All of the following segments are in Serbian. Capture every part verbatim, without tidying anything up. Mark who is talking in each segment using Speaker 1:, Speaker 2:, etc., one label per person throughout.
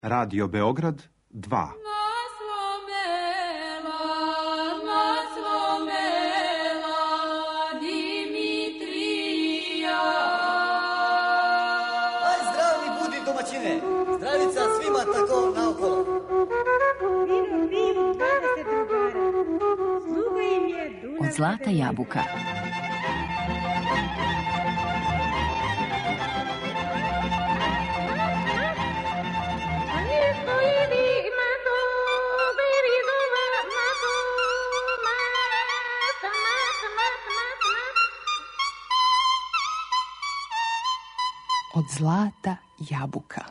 Speaker 1: Radio Beograd dva.
Speaker 2: Zdravica svima tako naokolo.
Speaker 3: Vino, vino, dvadeset drugara. Sluga im je Dunav.
Speaker 4: Od zlata jabuka. Od zlata jabuka.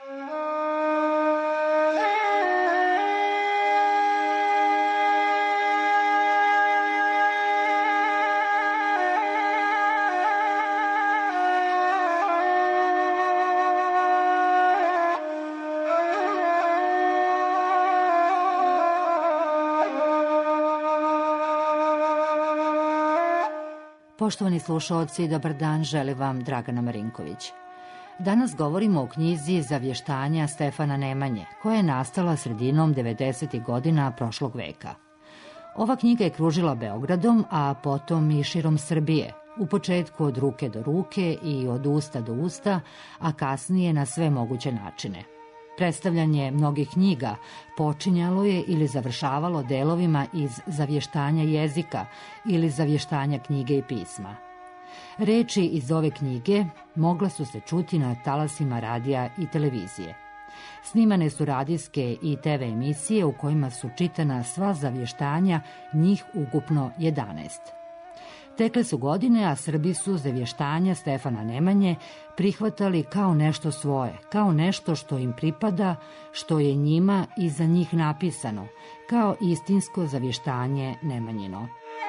Speaker 4: Poštovani slušaoci, dobar dan, želi vam Dragana Marinković. Danas govorimo o knjizi Zavještanja Stefana Nemanje, koja je nastala sredinom devedesetih godina prošlog veka. Ova knjiga je kružila Beogradom, a potom i širom Srbije, u početku od ruke do ruke i od usta do usta, a kasnije na sve moguće načine. Predstavljanje mnogih knjiga počinjalo je ili završavalo delovima iz Zavještanja jezika ili Zavještanja knjige i pisma. Reči iz ove knjige mogla su se čuti na talasima radija i televizije. Snimane su radijske i te ve emisije u kojima su čitana sva zavještanja, njih ukupno jedanaest. Tekle su godine, a Srbi su zavještanja Stefana Nemanje prihvatali kao nešto svoje, kao nešto što im pripada, što je njima i za njih napisano, kao istinsko zavještanje Nemanjino.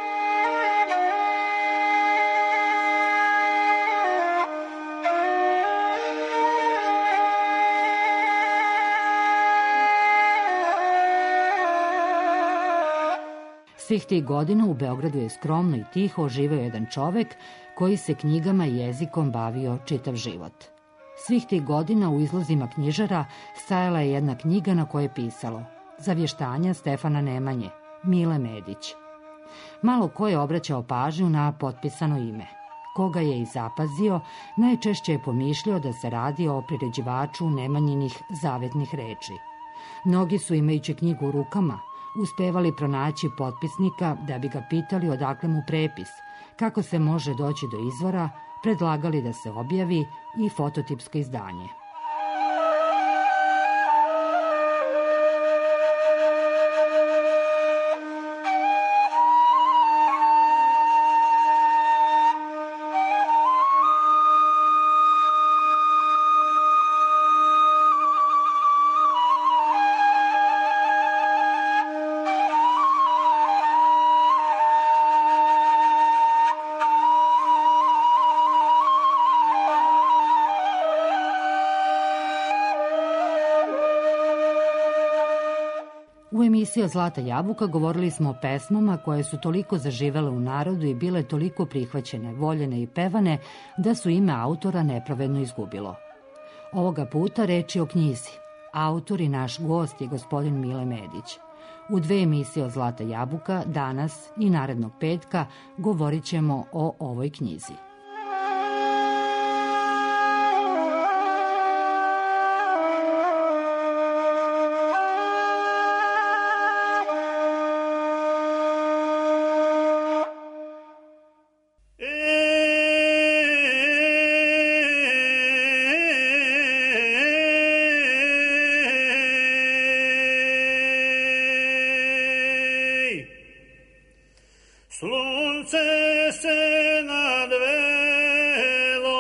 Speaker 4: Svih tih godina u Beogradu je skromno i tiho živeo jedan čovek koji se knjigama i jezikom bavio čitav život. Svih tih godina u izlozima knjižara stajala je jedna knjiga na kojoj je pisalo Zavještanja Stefana Nemanje, Mile Medić. Malo ko je obraćao pažnju na potpisano ime. Koga je i zapazio, najčešće je pomišljao da se radi o priređivaču Nemanjinih zavetnih reči. Mnogi su, imajući knjigu u rukama, uspevali pronaći potpisnika da bi ga pitali odakle mu prepis, kako se može doći do izvora, predlagali da se objavi i fototipsko izdanje. U emisiji Od zlata jabuka govorili smo o pesmama koje su toliko zaživele u narodu i bile toliko prihvaćene, voljene i pevane da su ime autora nepravedno izgubilo. Ovoga puta reč je o knjizi. Autor i naš gost je gospodin Mile Medić. U dve emisije Od zlata jabuka, danas i narednog petka, govorit ćemo o ovoj knjizi.
Speaker 5: Slunce se nadvelo,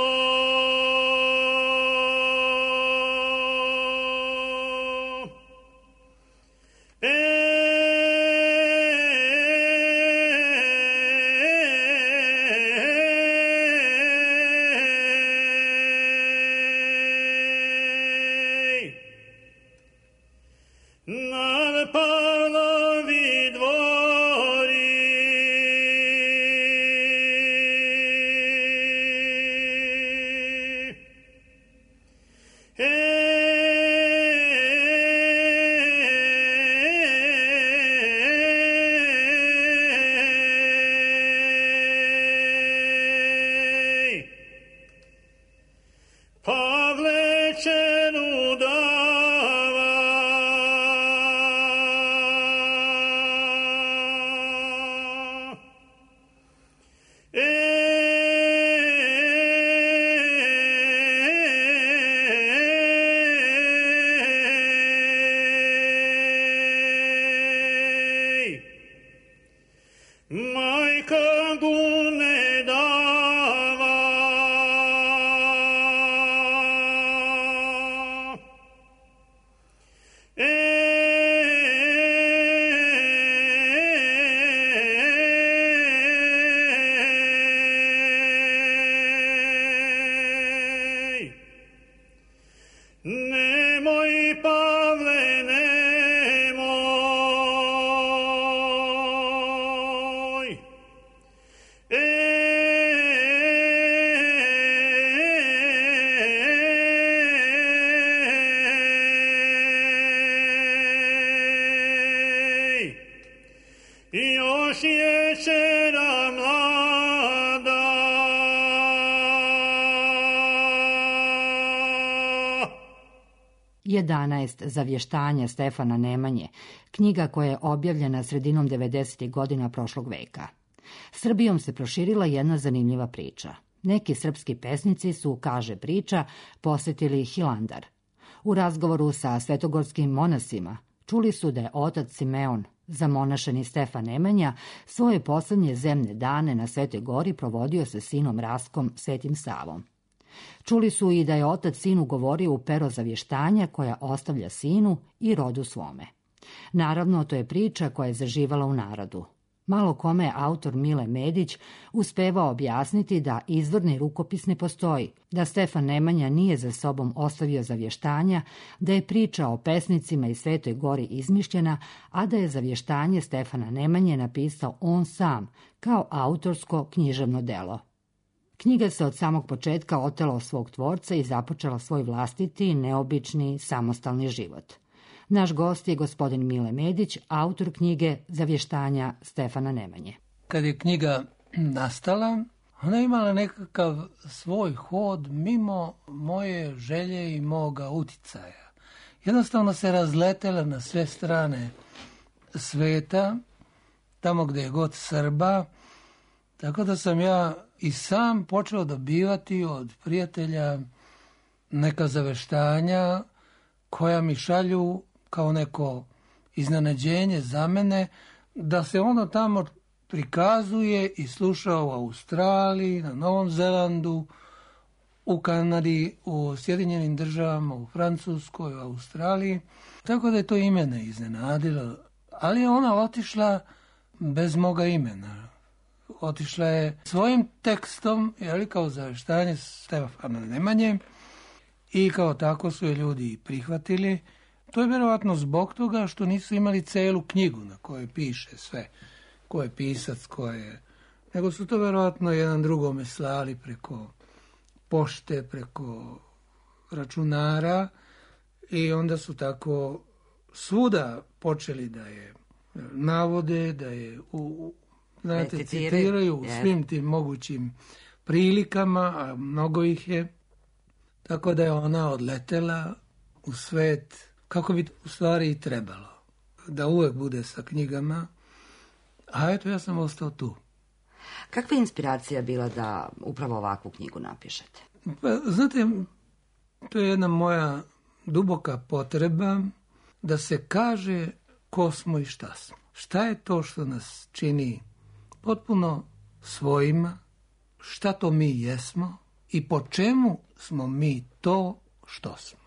Speaker 5: nad Pavlovi dvori. Ej, još je čera mlada.
Speaker 4: jedanaest Zavještanja Stefana Nemanje, knjiga koja je objavljena sredinom devedesetih godina prošlog veka. Srbijom se proširila jedna zanimljiva priča. Neki srpski pesnici su, kaže priča, posjetili Hilandar. U razgovoru sa svetogorskim monasima čuli su da je otac Simeon, zamonašeni Stefan Nemanja, svoje posljednje zemne dane na Svetoj gori provodio sa sinom Raskom Svetim Savom. Čuli su i da je otac sinu govorio u pero zavještanja koja ostavlja sinu i rodu svome. Naravno, to je priča koja je zaživala u narodu. Malo kome je autor Mile Medić uspevao objasniti da izvorni rukopis ne postoji, da Stefan Nemanja nije za sobom ostavio zavještanja, da je priča o pesnicima i Svetoj gori izmišljena, a da je zavještanje Stefana Nemanje napisao on sam, kao autorsko književno delo. Knjiga se od samog početka otela od svog tvorca i započela svoj vlastiti, neobični, samostalni život. Naš gost je gospodin Mile Medić, autor knjige Zavještanja Stefana Nemanje.
Speaker 6: Kad je knjiga nastala, ona je imala nekakav svoj hod mimo moje želje i moga uticaja. Jednostavno se razletela na sve strane sveta, tamo gdje je god Srba, tako da sam ja i sam počeo dobivati od prijatelja neka zaveštanja koja mi šalju kao neko iznenađenje za mene, da se ono tamo prikazuje i sluša u Australiji, na Novom Zelandu, u Kanadi, u Sjedinjenim državama, u Francuskoj, u Australiji. Tako da je to i mene iznenadilo. Ali je ona otišla bez moga imena. Otišla je svojim tekstom, jeli, kao zaveštanje Stefana Nemanje, i kao tako su je ljudi prihvatili. To je vjerovatno zbog toga što nisu imali celu knjigu na kojoj piše sve, ko je pisac, ko je... Nego su to vjerovatno jedan drugome slali preko pošte, preko računara, i onda su tako svuda počeli da je navode, da je u, znate, citiraju u svim tim mogućim prilikama, a mnogo ih je. Tako da je ona odletela u svet kako bi u stvari i trebalo. Da uvek bude sa knjigama. A eto, ja sam ostao tu.
Speaker 7: Kakva je inspiracija bila da upravo ovakvu knjigu napišete?
Speaker 6: Pa, znate, to je jedna moja duboka potreba da se kaže ko smo i šta smo. Šta je to što nas čini potpuno svojima, šta to mi jesmo i po čemu smo mi to što smo.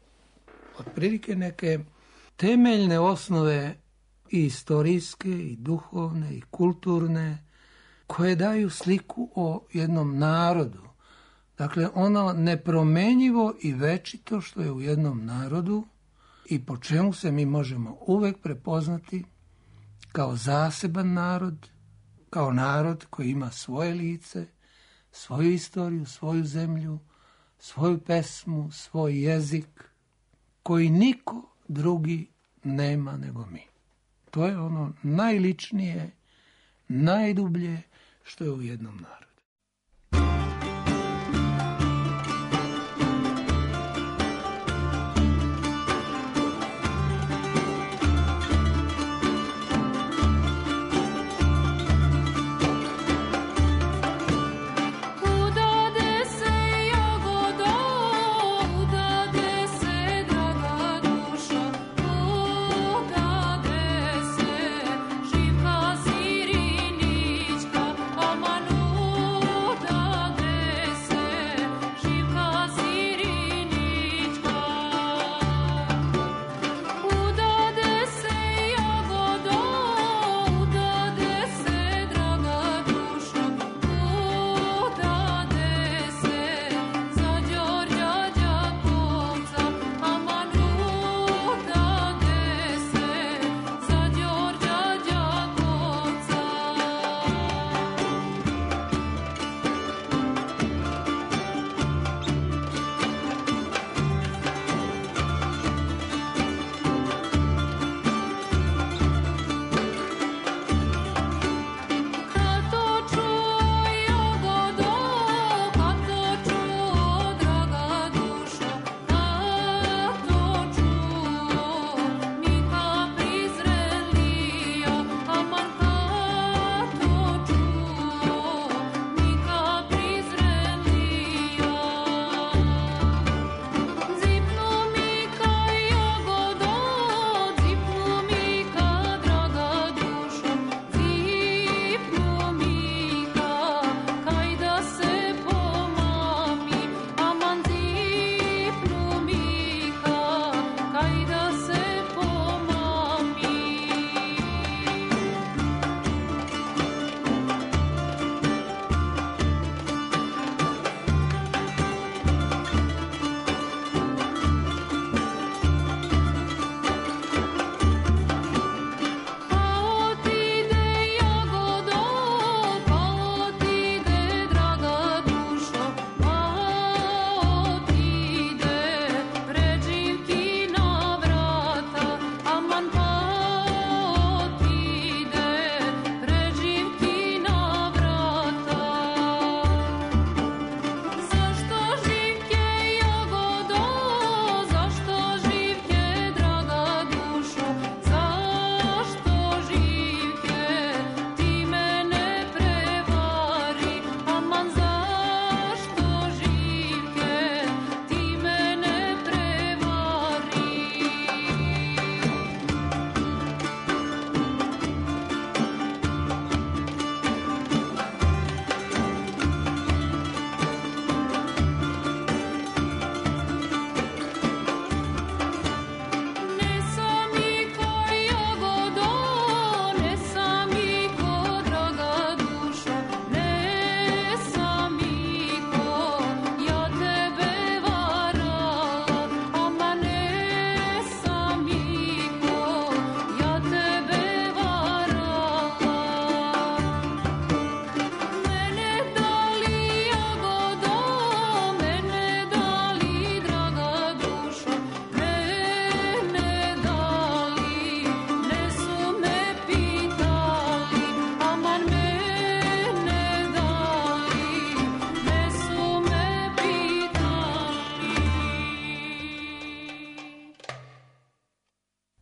Speaker 6: Otprilike neke temeljne osnove i istorijske, i duhovne, i kulturne, koje daju sliku o jednom narodu. Dakle, ono nepromenjivo i večito što je u jednom narodu i po čemu se mi možemo uvek prepoznati kao zaseban narod, kao narod koji ima svoje lice, svoju istoriju, svoju zemlju, svoju pesmu, svoj jezik, koji niko drugi nema nego mi. To je ono najličnije, najdublje što je u jednom narodu.
Speaker 8: Živka Sirinićka, Amanu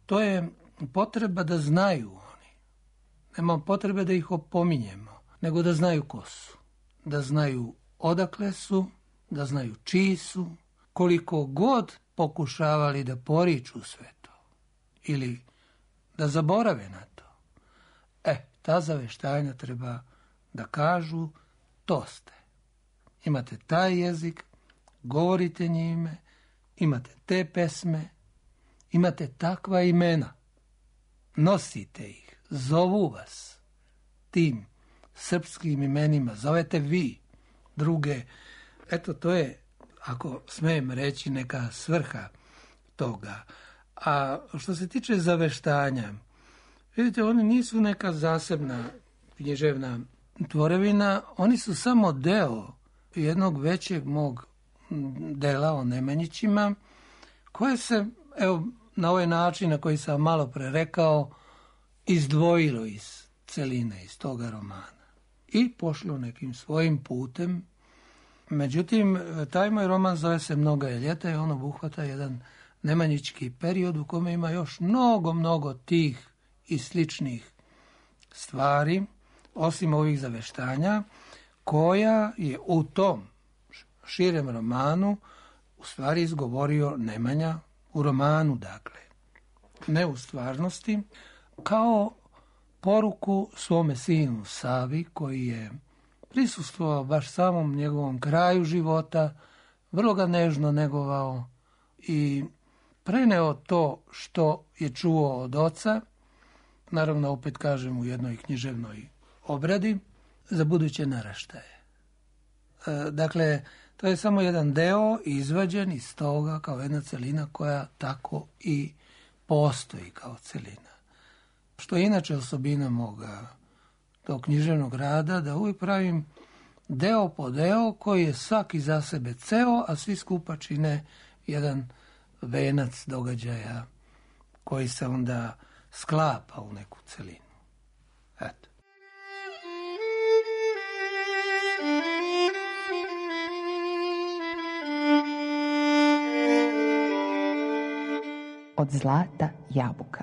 Speaker 6: to je potreba da znaju oni. Nema potrebe da ih opominjemo, nego da znaju ko su. Da znaju odakle su, da znaju čiji su, koliko god pokušavali da poriču sve to ili da zaborave na to. E, ta zaveštanja treba da kažu to ste. Imate taj jezik, govorite njime, imate te pesme, imate takva imena, nosite ih, zovu vas tim srpskim imenima, zovete vi druge. Eto, to je, ako smijem reći, neka svrha toga. A što se tiče zaveštanja, vidite, oni nisu neka zasebna književna tvorevina, oni su samo deo jednog većeg mog dela o Nemanjićima, koje se, evo, na ovaj način na koji sam malo pre rekao, izdvojilo iz celine, iz toga romana i pošlo nekim svojim putem. Međutim, taj moj roman zove se Mnoga je ljeta i on obuhvata jedan nemanjićki period u kome ima još mnogo, mnogo tih i sličnih stvari, osim ovih zaveštanja, koja je u tom širem romanu u stvari izgovorio Nemanja, u romanu, dakle, ne u stvarnosti, kao poruku svome sinu Savi, koji je prisustvovao baš samom njegovom kraju života, vrlo ga nežno negovao i preneo to što je čuo od oca, naravno opet kažem u jednoj književnoj obradi, za buduće naraštaje. E, dakle, to je samo jedan deo izvađen iz toga kao jedna celina koja tako i postoji kao celina. Što je inače osobina moga tog književnog rada, da uvijek pravim deo po deo koji je svaki za sebe ceo, a svi skupa čine jedan venac događaja koji se onda sklapa u neku celinu. Eto.
Speaker 8: Od zlata jabuka.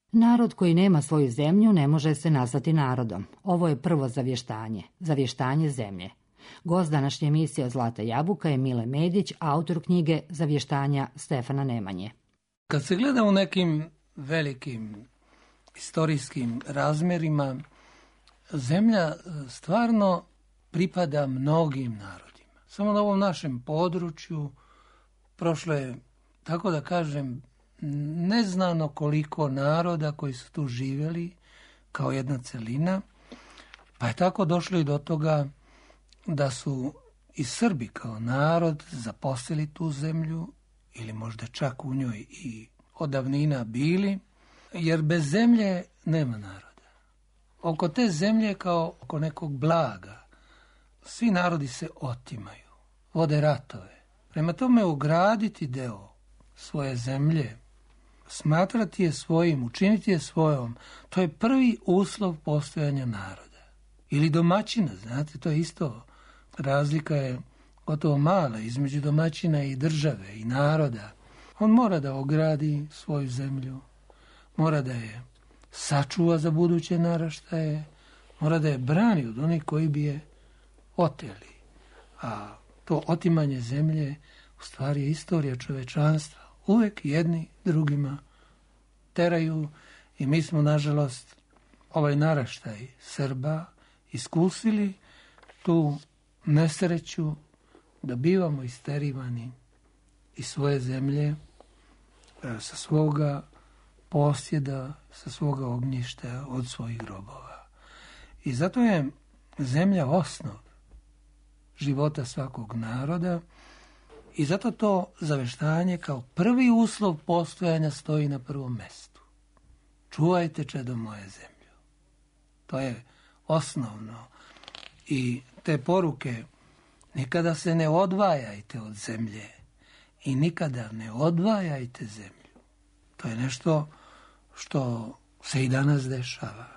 Speaker 4: Narod koji nema svoju zemlju ne može se nazvati narodom. Ovo je prvo zavještanje, zavještanje zemlje. Gost današnje emisije Zlata jabuka je Mile Medić, autor knjige Zavještanja Stefana Nemanje.
Speaker 6: Kad se gleda u nekim velikim istorijskim razmjerima, zemlja stvarno pripada mnogim narodima. Samo na ovom našem području prošlo je, tako da kažem, neznano koliko naroda koji su tu živjeli kao jedna celina, pa je tako došlo i do toga da su i Srbi kao narod zaposlili tu zemlju ili možda čak u njoj i od davnina bili, jer bez zemlje nema naroda. Oko te zemlje kao oko nekog blaga svi narodi se otimaju, vode ratove. Prema tome ograditi deo svoje zemlje, smatrati je svojim, učiniti je svojom, to je prvi uslov postojanja naroda. Ili domaćina, znate, to je isto. Razlika je gotovo mala između domaćina i države i naroda. On mora da ogradi svoju zemlju, mora da je sačuva za buduće naraštaje, mora da je brani od onih koji bi je oteli. A to otimanje zemlje u stvari je istorija čovečanstva. Uvijek jedni drugima teraju i mi smo, nažalost, ovaj naraštaj Srba iskusili tu nesreću da bivamo isterivani iz svoje zemlje, sa svoga posjeda, sa svoga ognjišta, od svojih grobova. I zato je zemlja osnov života svakog naroda i zato to zaveštanje kao prvi uslov postojanja stoji na prvom mestu. Čuvajte, čedo moje, zemlju. To je osnovno. I te poruke, nikada se ne odvajajte od zemlje i nikada ne odvajajte zemlju. To je nešto što se i danas dešava.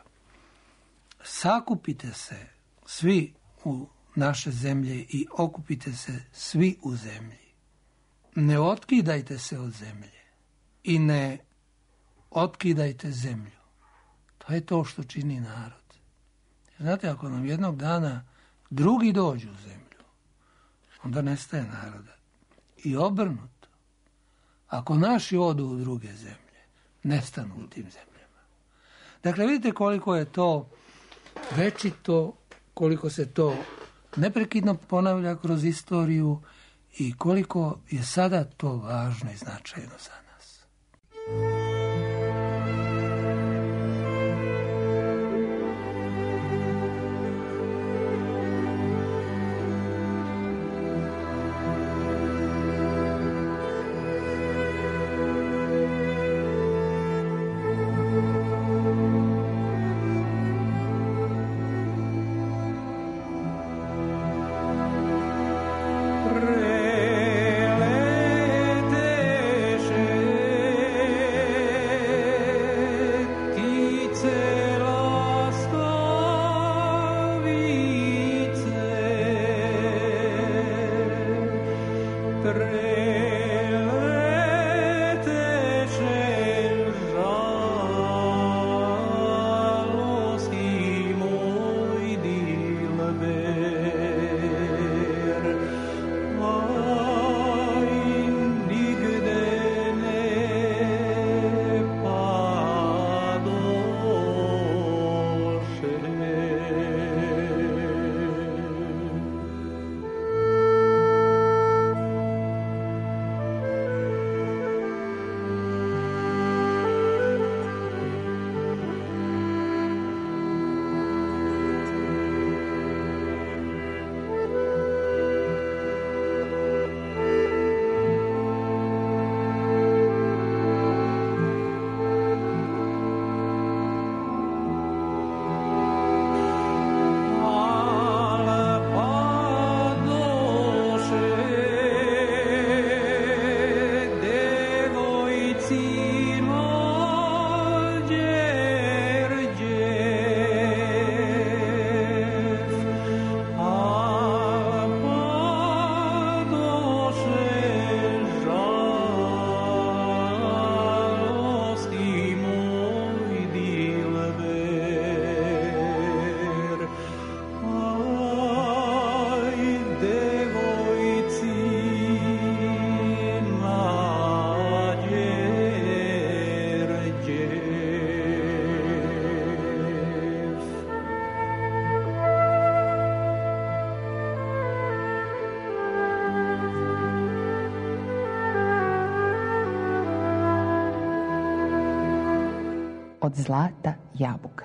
Speaker 6: Sakupite se svi u naše zemlje i okupite se svi u zemlji. Ne otkidajte se od zemlje i ne otkidajte zemlju. To je to što čini narod. Znate, ako nam jednog dana drugi dođu u zemlju, onda nestaje naroda. I obrnuto. Ako naši odu u druge zemlje, nestanu u tim zemljama. Dakle, vidite koliko je to večito, koliko se to neprekidno ponavlja kroz istoriju i koliko je sada to važno i značajno za nas.
Speaker 5: Prelete
Speaker 8: od zlata jabuka.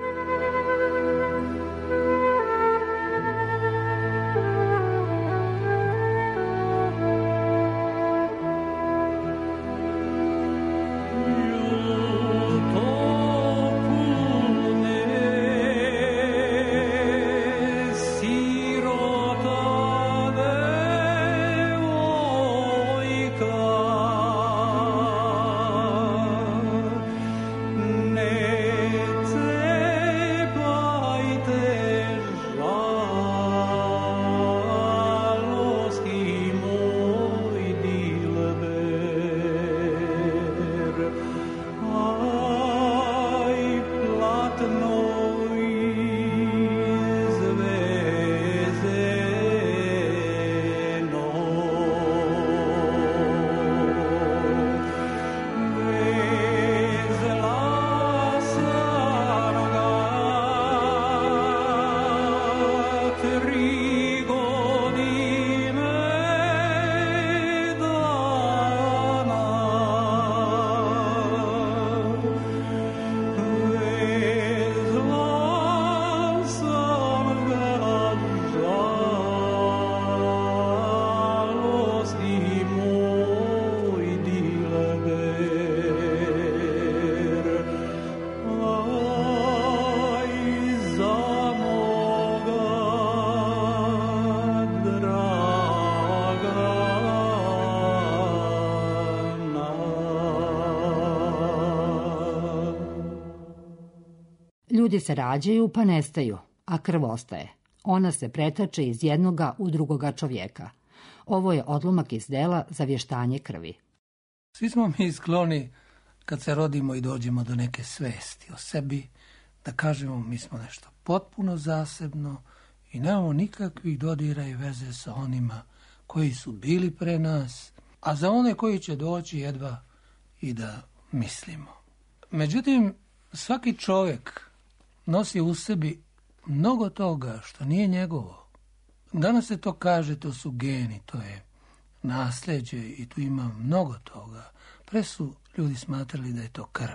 Speaker 4: Ljudi se rađaju pa nestaju, a krv ostaje. Ona se pretače iz jednoga u drugoga čovjeka. Ovo je odlomak iz dela Zavještanje krvi.
Speaker 6: Svi smo mi skloni kad se rodimo i dođemo do neke svesti o sebi, da kažemo mi smo nešto potpuno zasebno i nemamo nikakvih dodira i veze sa onima koji su bili pre nas, a za one koji će doći jedva i da mislimo. Međutim, svaki čovjek nosi u sebi mnogo toga što nije njegovo. Danas se to kaže, to su geni, to je nasljeđe i tu ima mnogo toga. Pre su ljudi smatrali da je to krv.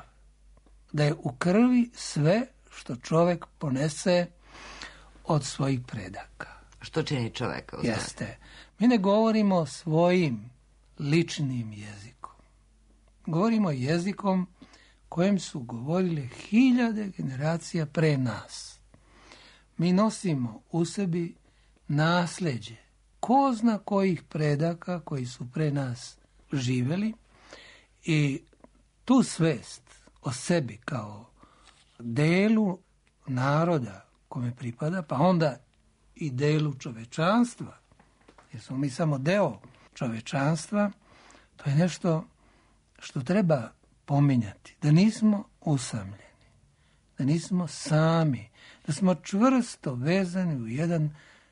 Speaker 6: Da je u krvi sve što čovjek ponese od svojih predaka.
Speaker 7: Što čini čovjeka? Uzgled?
Speaker 6: Jeste. Mi ne govorimo svojim ličnim jezikom. Govorimo jezikom kojem su govorile hiljade generacija pre nas. Mi nosimo u sebi nasljeđe ko zna kojih predaka koji su pre nas živjeli i tu svest o sebi kao delu naroda kome pripada, pa onda i delu čovečanstva, jer smo mi samo deo čovečanstva, to je nešto što treba pominjati, da nismo usamljeni, da nismo sami, da smo čvrsto vezani u jedan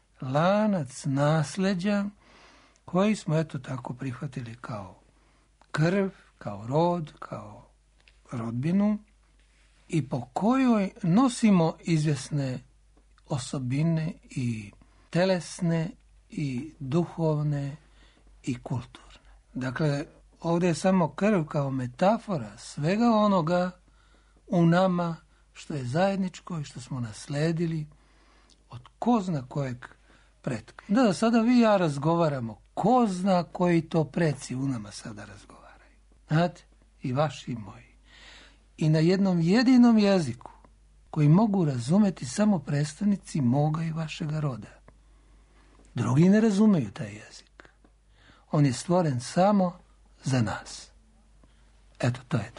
Speaker 6: lanac nasljeđa koji smo eto tako prihvatili kao krv, kao rod, kao rodbinu i po kojoj nosimo izvjesne osobine i telesne i duhovne i kulturne. Dakle, ovdje je samo krv kao metafora svega onoga u nama što je zajedničko i što smo nasledili od ko zna kojeg pretka. Da, sada vi i ja razgovaramo, ko zna koji to preci u nama sada razgovaraju. Znate, i vaši i moji. I na jednom jedinom jeziku koji mogu razumjeti samo predstavnici moga i vašega roda. Drugi ne razumeju taj jezik. On je stvoren samo za nas. Eto, to je to.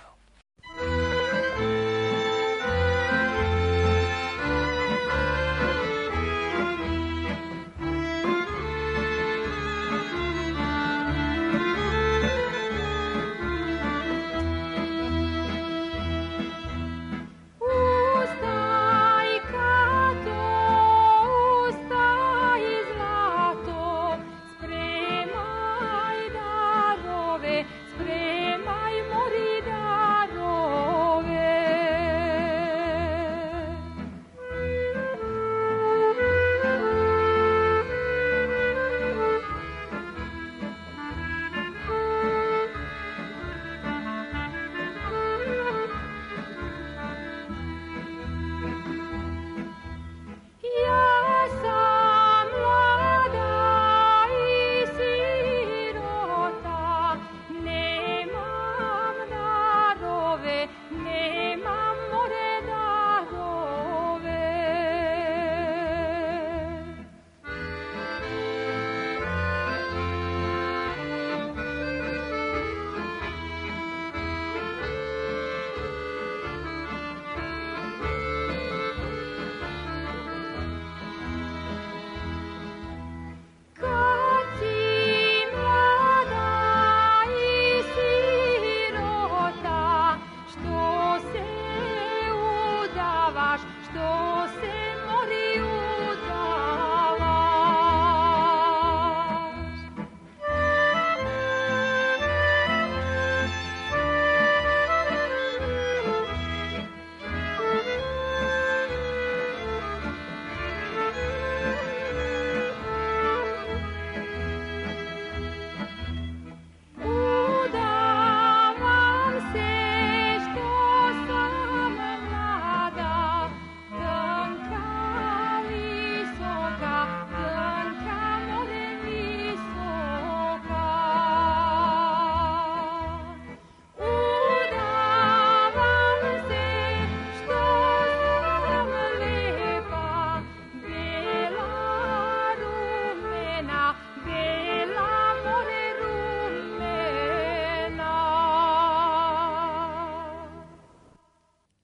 Speaker 3: Spremaj darove, spremaj mori dar.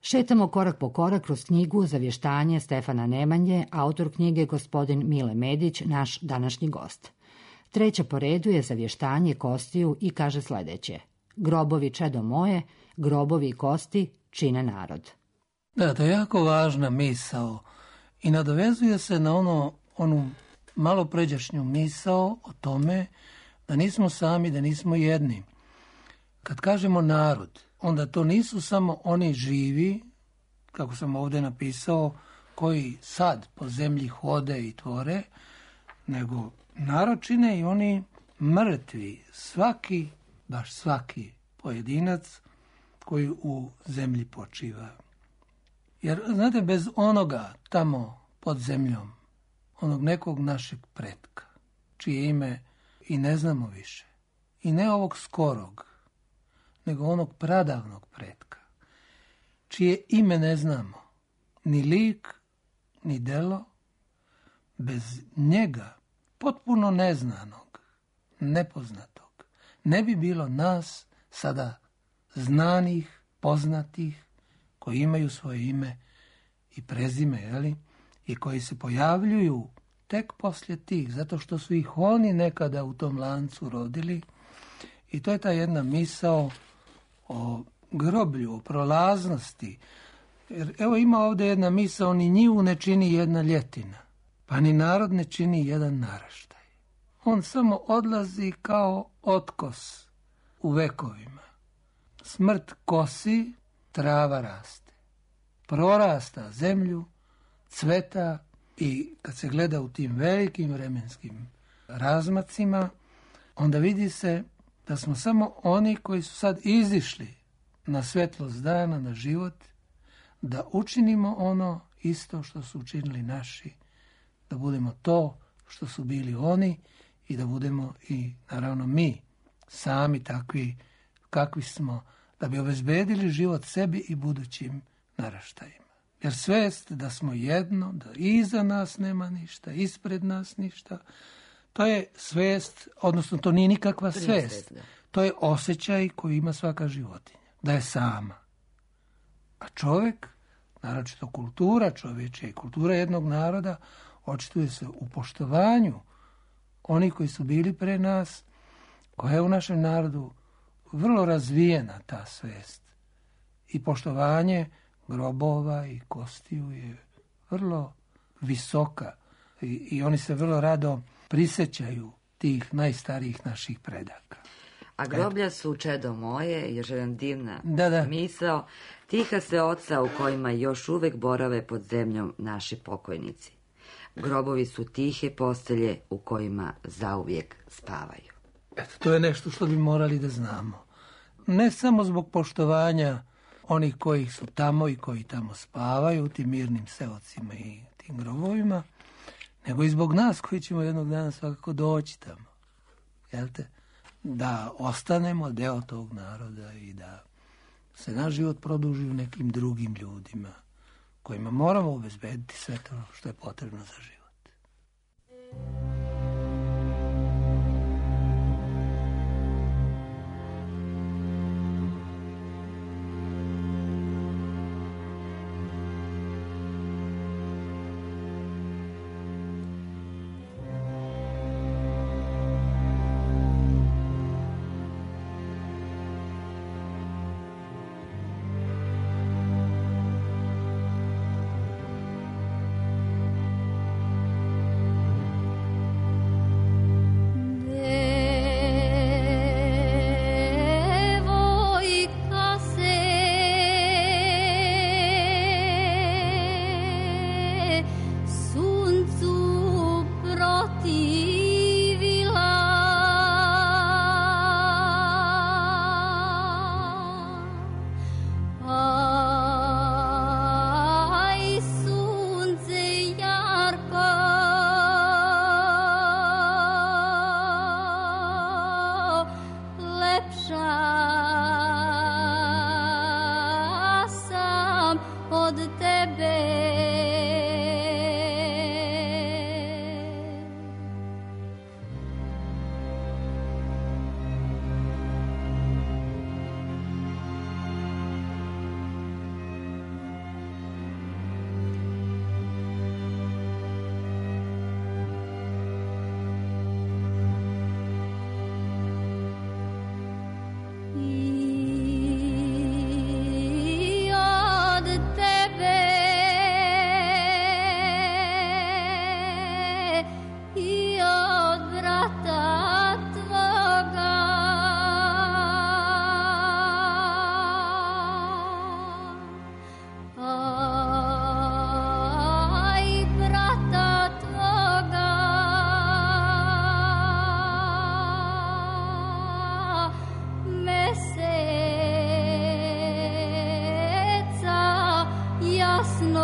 Speaker 4: Šetamo korak po korak kroz knjigu Zavještanje Stefana Nemanje, autor knjige gospodin Mile Medić, naš današnji gost. Treća po redu je Zavještanje Kostiju i kaže sljedeće: grobovi čedo moje, grobovi i kosti čine narod.
Speaker 6: Da, to je jako važna misao i nadovezuje se na ono, onu malo pređašnju misao o tome da nismo sami, da nismo jedni. Kad kažemo narod, onda to nisu samo oni živi, kako sam ovdje napisao, koji sad po zemlji hode i tvore, nego narod čine i oni mrtvi, svaki, baš svaki pojedinac koji u zemlji počiva. Jer, znate, bez onoga tamo pod zemljom, onog nekog našeg pretka, čije ime i ne znamo više, i ne ovog skorog, nego onog pradavnog pretka, čije ime ne znamo, ni lik, ni delo, bez njega, potpuno neznanog, nepoznatog, ne bi bilo nas sada znanih, poznatih, koji imaju svoje ime i prezime, jeli? I koji se pojavljuju tek poslije tih, zato što su ih oni nekada u tom lancu rodili. I to je ta jedna misao o groblju, o prolaznosti. Jer evo ima ovdje jedna misao, ni njivu ne čini jedna ljetina, pa ni narod ne čini jedan naraštaj. On samo odlazi kao otkos u vekovima. Smrt kosi, trava raste. Prorasta zemlju, cveta i kad se gleda u tim velikim vremenskim razmacima, onda vidi se da smo samo oni koji su sad izišli na svetlost dana, na život, da učinimo ono isto što su učinili naši, da budemo to što su bili oni i da budemo i naravno mi sami takvi kakvi smo, da bi obezbedili život sebi i budućim naraštajima. Jer svest da smo jedno, da iza nas nema ništa, ispred nas ništa, to je svest, odnosno to nije nikakva svest. To je osjećaj koji ima svaka životinja, da je sama. A čovjek, naročito kultura čovječja i kultura jednog naroda, očituje se u poštovanju onih koji su bili pre nas, koja je u našem narodu vrlo razvijena ta svest. I poštovanje grobova i kostiju je vrlo visoka i, i oni se vrlo rado prisjećaju tih najstarijih naših predaka.
Speaker 7: A groblja su čedo moje, još jedan divna
Speaker 6: da, da.
Speaker 7: misao, tiha se oca u kojima još uvek borave pod zemljom naši pokojnici. Grobovi su tihe postelje u kojima zauvijek spavaju.
Speaker 6: Eto, to je nešto što bi morali da znamo. Ne samo zbog poštovanja onih koji su tamo i koji tamo spavaju u tim mirnim seocima i tim grobovima, nego i zbog nas koji ćemo jednog dana svakako doći tamo. Jel te? Da ostanemo deo tog naroda i da se naš život produži u nekim drugim ljudima kojima moramo obezbediti sve to što je potrebno za život.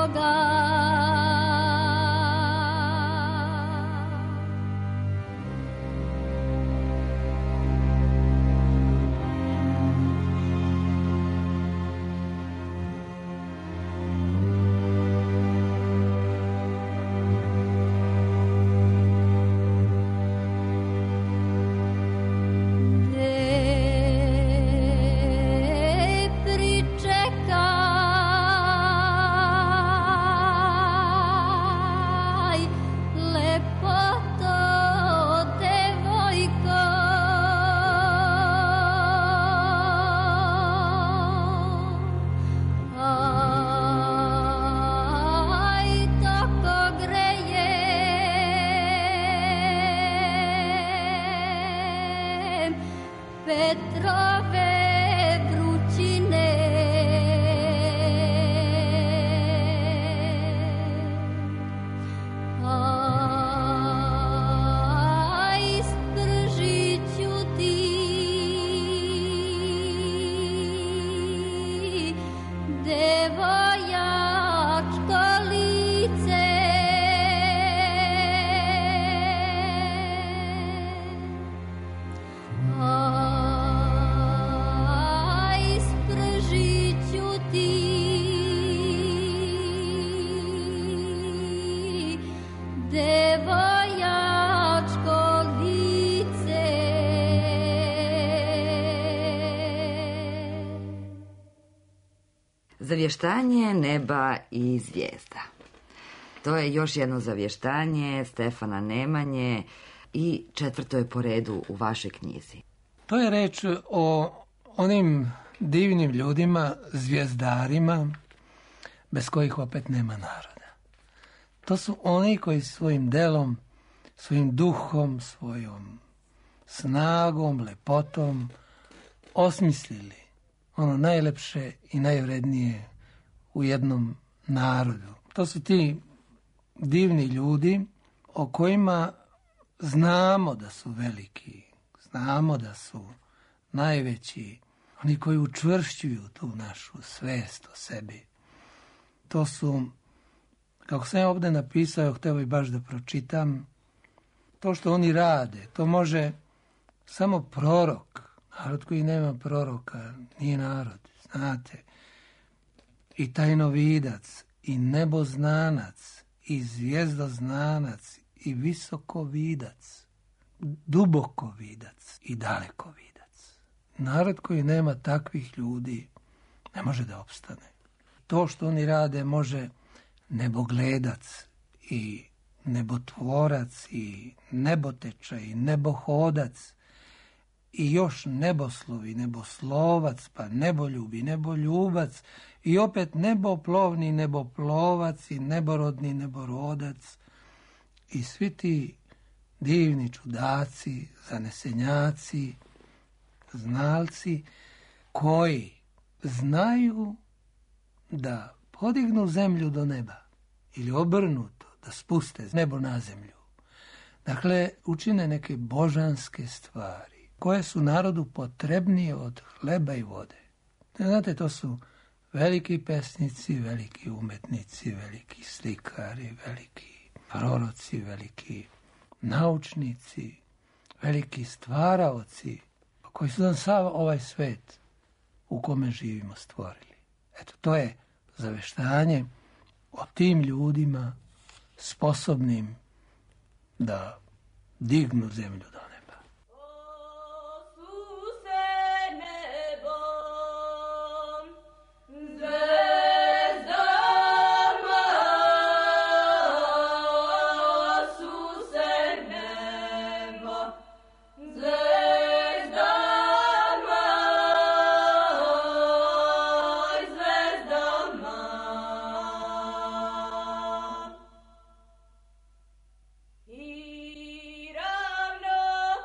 Speaker 9: Boga. Petrove vrućine, a ispržit ću ti devojačko lice.
Speaker 7: Zavještanje neba i zvijezda. To je još jedno zavještanje Stefana Nemanje i četvrto je po redu u vašoj knjizi.
Speaker 6: To je reč o onim divnim ljudima, zvijezdarima, bez kojih opet nema naroda. To su oni koji svojim delom, svojim duhom, svojom snagom, lepotom osmislili ono najlepše i najvrednije u jednom narodu. To su ti divni ljudi o kojima znamo da su veliki, znamo da su najveći, oni koji učvršćuju tu našu svest o sebi. To su, kako sam ja ovdje napisao, htio bih baš da pročitam, to što oni rade, to može samo prorok. Narod koji nema proroka nije narod, znate. I tajnovidac, i neboznanac, i zvijezdoznanac, i visokovidac, dubokovidac i dalekovidac. Narod koji nema takvih ljudi ne može da opstane. To što oni rade može nebogledac i nebotvorac i nebotečaj i nebohodac i još neboslovi, neboslovac, pa neboljubi, neboljubac i opet neboplovni, neboplovac i neborodni, neborodac i svi ti divni čudaci, zanesenjaci, znalci koji znaju da podignu zemlju do neba ili obrnuto, da spuste nebo na zemlju. Dakle, učine neke božanske stvari koje su narodu potrebnije od hleba i vode. Znate, to su veliki pesnici, veliki umetnici, veliki slikari, veliki proroci, veliki naučnici, veliki stvaraoci koji su nam sav ovaj svet u kome živimo stvorili. Eto, to je zaveštanje o tim ljudima sposobnim da dignu zemlju do neba.
Speaker 9: I ravno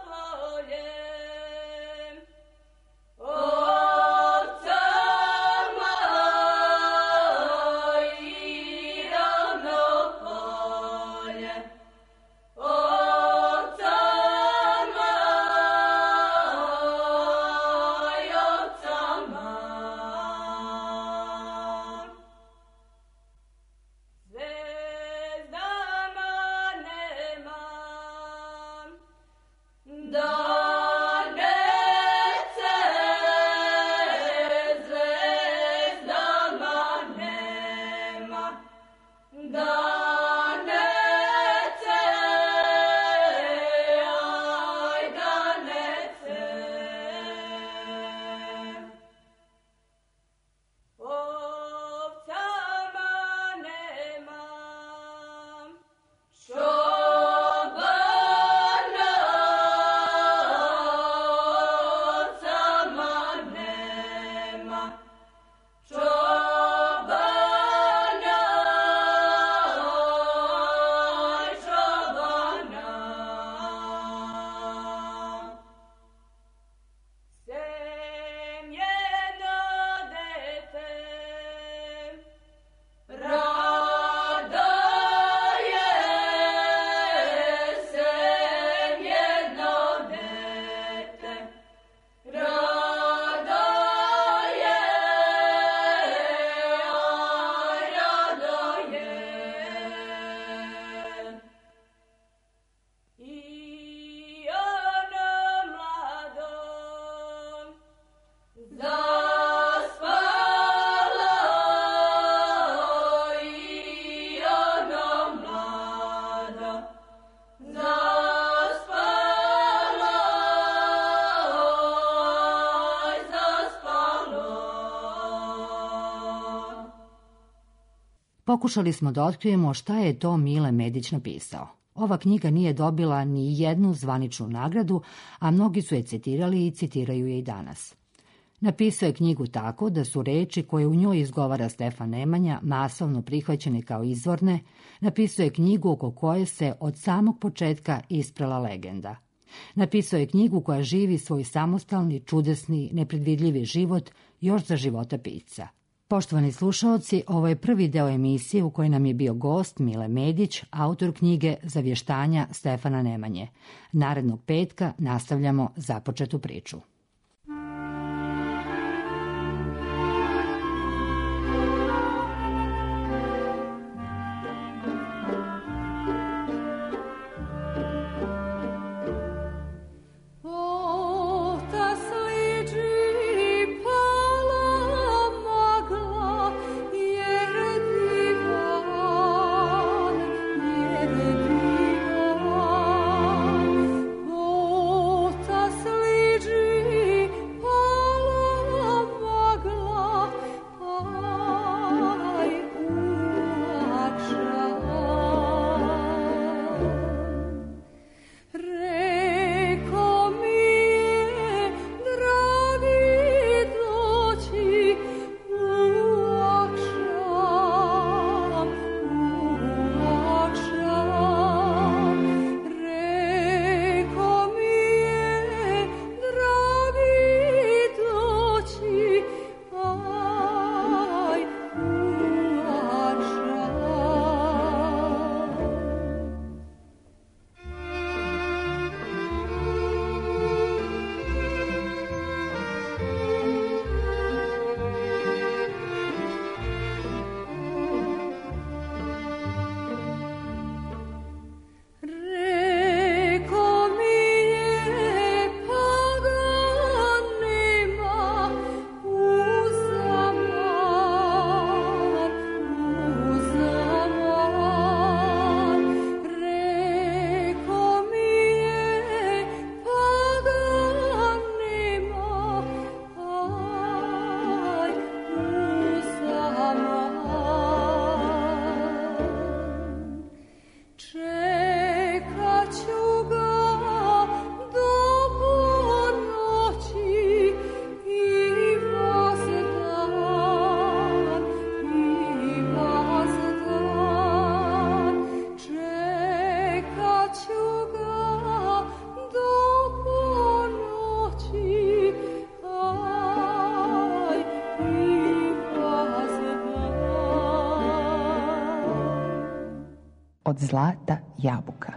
Speaker 4: Pokušali smo da otkrijemo šta je to Mile Medić napisao. Ova knjiga nije dobila ni jednu zvaničnu nagradu, a mnogi su je citirali i citiraju je i danas. Napisao je knjigu tako da su reči koje u njoj izgovara Stefan Nemanja masovno prihvaćene kao izvorne. Napisao je knjigu oko koje se od samog početka isprela legenda. Napisao je knjigu koja živi svoj samostalni, čudesni, nepredvidljivi život još za života pisca. Poštovani slušaoci, ovo je prvi deo emisije u kojoj nam je bio gost Mile Medić, autor knjige Zavještanja Stefana Nemanje. Narednog petka nastavljamo započetu priču.
Speaker 8: Od zlata jabuka.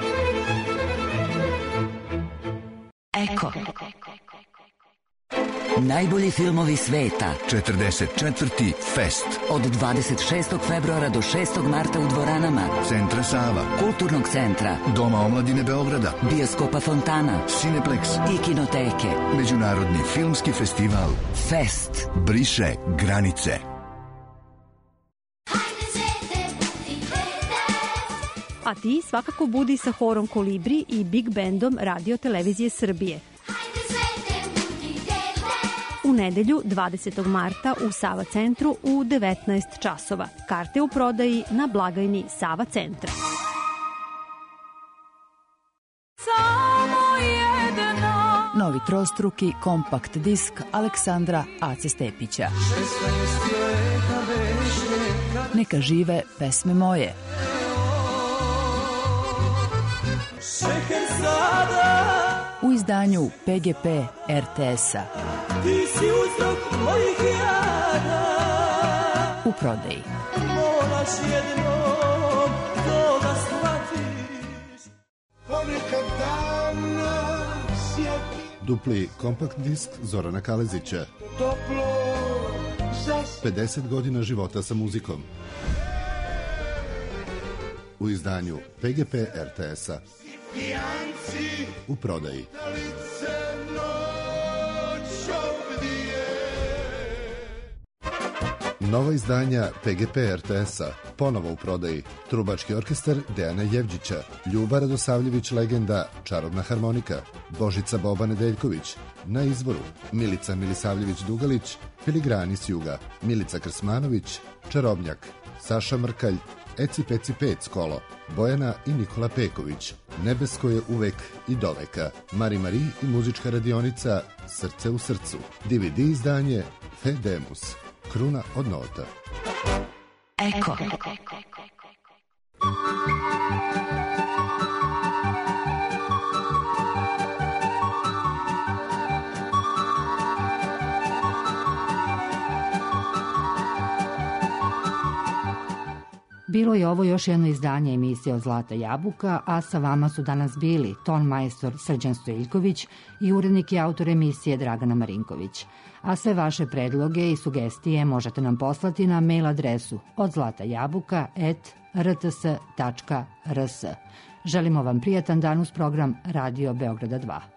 Speaker 10: Eko. Najbolji filmovi sveta.
Speaker 11: četrdeset četvrti Fest.
Speaker 10: Od dvadeset šestog februara do šestog marta u dvoranama
Speaker 11: Centra Sava,
Speaker 10: Kulturnog centra,
Speaker 11: Doma omladine Beograda,
Speaker 10: Bioskopa Fontana,
Speaker 11: Cineplex
Speaker 10: i Kinoteke.
Speaker 11: Međunarodni filmski festival
Speaker 10: Fest.
Speaker 11: Briše granice.
Speaker 12: A ti svakako budi sa horom Kolibri i Big Bandom Radio Televizije Srbije. U nedelju dvadesetog marta u Sava centru u devetnaest časova. Karte u prodaji na blagajni Sava centra.
Speaker 8: Novi trostruki kompakt disk Aleksandra Ace Stepića. Neka žive pesme moje. U izdanju P G P R T S-a. U prodaji.
Speaker 13: Dupli kompakt disk Zorana Kalezića. pedeset godina života sa muzikom. U izdanju P G P R T S-a. U prodaji. Nova izdanja P G P R T S-a, ponovo u prodaji. Trubački orkestar Dejana Jevđića, Ljuba Radosavljević legenda, Čarobna harmonika, Božica Boba Nedeljković, na izvoru Milica Milisavljević-Dugalić, Filigrani s juga, Milica Krsmanović, Čarobnjak, Saša Mrkalj, Eci Peci Pec kolo, Bojana i Nikola Peković, Nebesko je uvek i doveka, Mari Mari i muzička radionica Srce u srcu, D V D izdanje Fedemus, Kruna od nota.
Speaker 8: Eko.
Speaker 4: Bilo je ovo još jedno izdanje emisije od Zlata jabuka, a sa vama su danas bili ton majstor Srđan Stojiljković i urednik i autor emisije Dragana Marinković. A sve vaše predloge i sugestije možete nam poslati na mail adresu od zlatajabuka at r t s tačka r s. Želimo vam prijatan dan uz program Radio Beograda dva.